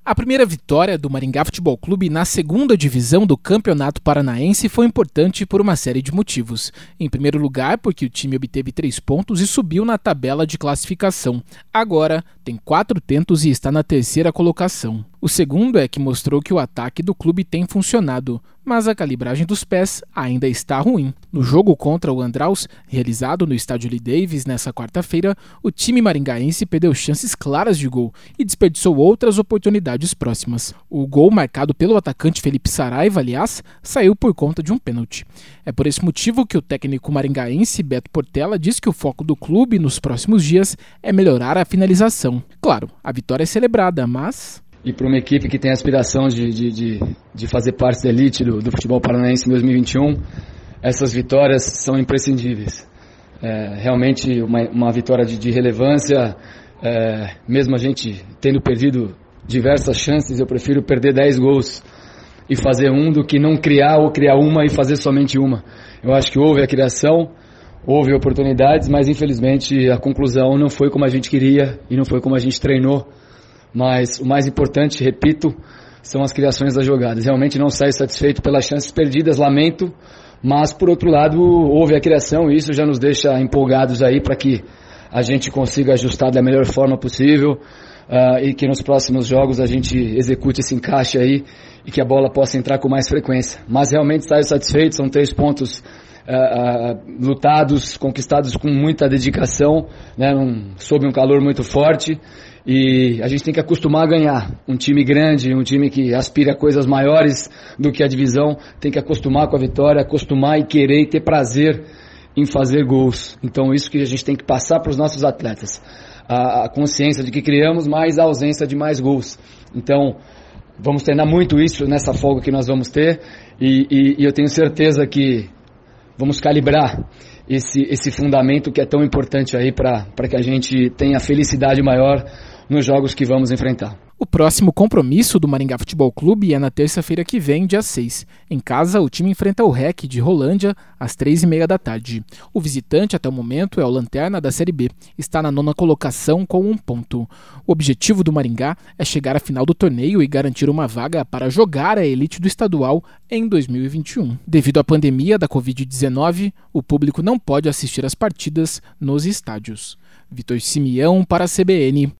A primeira vitória do Maringá Futebol Clube na segunda divisão do Campeonato Paranaense foi importante por uma série de motivos. Em primeiro lugar, porque o time obteve 3 pontos e subiu na tabela de classificação. Agora tem 4 tentos e está na terceira colocação. O segundo é que mostrou que o ataque do clube tem funcionado, mas a calibragem dos pés ainda está ruim. No jogo contra o Andraus, realizado no estádio Lee Davis nesta quarta-feira, o time maringaense perdeu chances claras de gol e desperdiçou outras oportunidades próximas. O gol, marcado pelo atacante Felipe Saraiva, aliás, saiu por conta de um pênalti. É por esse motivo que o técnico maringaense Beto Portela diz que o foco do clube nos próximos dias é melhorar a finalização. Claro, a vitória é celebrada, mas... E para uma equipe que tem a aspiração de fazer parte da elite do futebol paranaense em 2021, essas vitórias são imprescindíveis. Realmente uma vitória de relevância, mesmo a gente tendo perdido diversas chances, eu prefiro perder 10 gols e fazer um do que não criar ou criar uma e fazer somente uma. Eu acho que houve a criação, houve oportunidades, mas infelizmente a conclusão não foi como a gente queria e não foi como a gente treinou. Mas o mais importante, repito, são as criações das jogadas. Realmente não saio satisfeito pelas chances perdidas, lamento, mas por outro lado houve a criação e isso já nos deixa empolgados aí para que a gente consiga ajustar da melhor forma possível e que nos próximos jogos a gente execute esse encaixe aí e que a bola possa entrar com mais frequência. Mas realmente saio satisfeito, são 3 pontos lutados, conquistados com muita dedicação, né, sob um calor muito forte. E a gente tem que acostumar a ganhar. Um time grande, um time que aspira a coisas maiores do que a divisão, tem que acostumar com a vitória, acostumar e querer e ter prazer em fazer gols. Então isso que a gente tem que passar para os nossos atletas. A consciência de que criamos, mas a ausência de mais gols. Então vamos treinar muito isso nessa folga que nós vamos ter e eu tenho certeza que vamos calibrar esse fundamento que é tão importante aí para que a gente tenha felicidade maior nos jogos que vamos enfrentar. O próximo compromisso do Maringá Futebol Clube é na terça-feira que vem, dia 6. Em casa, o time enfrenta o REC de Rolândia às 3h30 da tarde. O visitante, até o momento, é o Lanterna da Série B. Está na 9ª colocação com 1 ponto. O objetivo do Maringá é chegar à final do torneio e garantir uma vaga para jogar a elite do estadual em 2021. Devido à pandemia da Covid-19, o público não pode assistir às partidas nos estádios. Vitor Simeão para a CBN.